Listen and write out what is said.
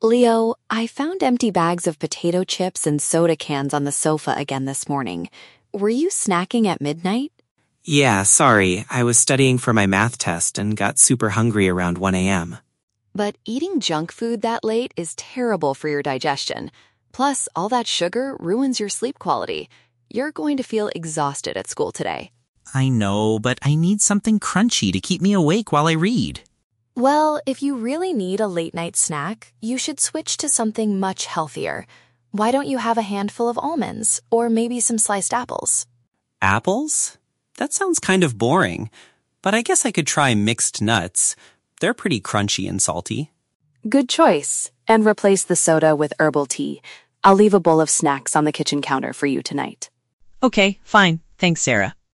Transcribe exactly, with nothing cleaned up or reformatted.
Leo, I found empty bags of potato chips and soda cans on the sofa again this morning. Were you snacking at midnight? Yeah, sorry. I was studying for my math test and got super hungry around one a.m. But eating junk food that late is terrible for your digestion. Plus, all that sugar ruins your sleep quality. You're going to feel exhausted at school today. I know, but I need something crunchy to keep me awake while I read. Well, if you really need a late-night snack, you should switch to something much healthier. Why don't you have a handful of almonds, or maybe some sliced apples? Apples? That sounds kind of boring, but I guess I could try mixed nuts. They're pretty crunchy and salty. Good choice. And replace the soda with herbal tea. I'll leave a bowl of snacks on the kitchen counter for you tonight. Okay, fine. Thanks, Sarah.